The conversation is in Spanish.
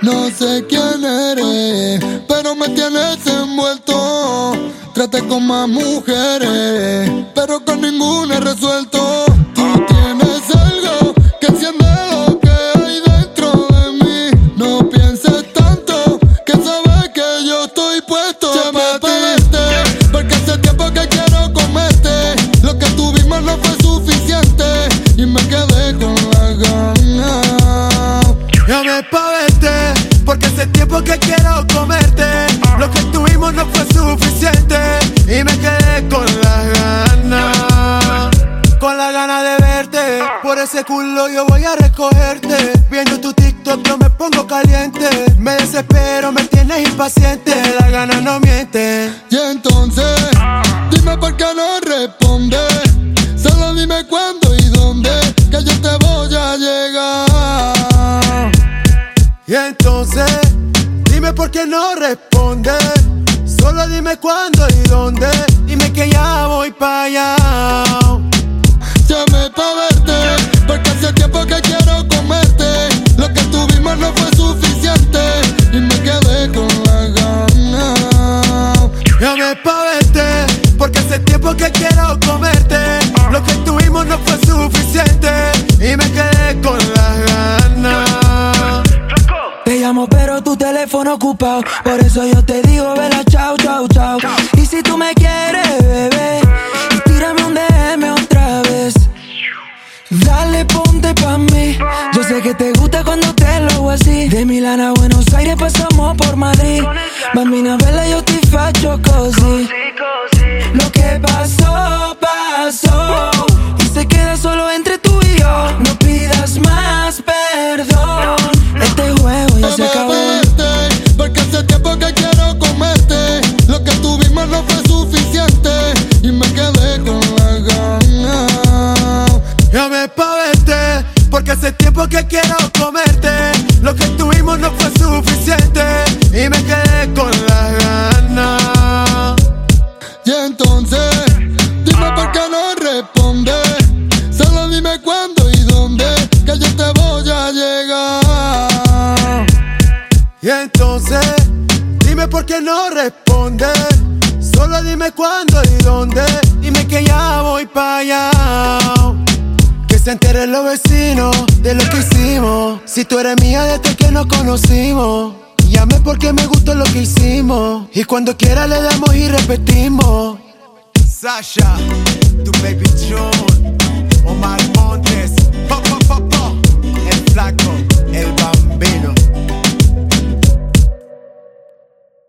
No sé quién eres, pero me tienes envuelto. Traté con más mujeres, pero con ninguna he resuelto. Tú tienes algo que enciende lo que hay dentro de mí. No pienses tanto, que sabes que yo estoy puesto para verte. Porque hace tiempo que quiero comerte. Lo que tuvimos no fue suficiente y me quedé con las ganas. Llame pa' verte, porque hace tiempo que quiero comerte. Lo que tuvimos no fue suficiente y me quedé con las ganas. Con la gana de verte, por ese culo yo voy a recogerte. Viendo tu TikTok yo me pongo caliente. Me desespero, me tienes impaciente. Las ganas no mienten. Y entonces, dime por qué no respondes. Solo dime cuándo y dónde, que yo te voy a llegar. Y entonces, dime por qué no respondes. Solo dime cuándo y dónde. Dime que ya voy pa' allá. Llamé pa' verte, porque hace tiempo que quiero comerte. Lo que tuvimos no fue suficiente y me quedé con las ganas. Llamé pa' verte, porque hace tiempo que quiero comerte. Lo que tuvimos no fue suficiente y me quedé con las ganas. Te llamo pero tu teléfono ocupado, por eso yo te digo vela chao, chao, chao. Y si tú me quieres, bebé, tírame un DM otra vez. Dale, ponte pa' mí. Yo sé que te gusta cuando te lo hago así. De Milán a Buenos Aires pasamos por Madrid. Bambina bella, yo ti faccio così. Lo que pasó, pasó y se queda solo entre tú y yo. No pidas más perdón. Este juego ya se acabó. Porque hace tiempo que quiero comerte. Lo que tuvimos no fue suficiente y me quedé con las ganas. Llame pa' verte, porque hace tiempo que quiero comerte. Lo que tuvimos no fue suficiente y me quedé con las ganas. Y entonces, dime por qué no respondes. Solo dime cuándo y dónde, que yo te voy a llegar. Y entonces, dime por qué no respondes. Solo dime cuándo y dónde. Dime que ya voy pa' allá. Que se enteren los vecinos de lo que hicimos. Si tú eres mía desde que nos conocimos. Llame porque me gustó lo que hicimos. Y cuando quiera le damos y repetimos. Sasha, tu baby John, Omar Montes.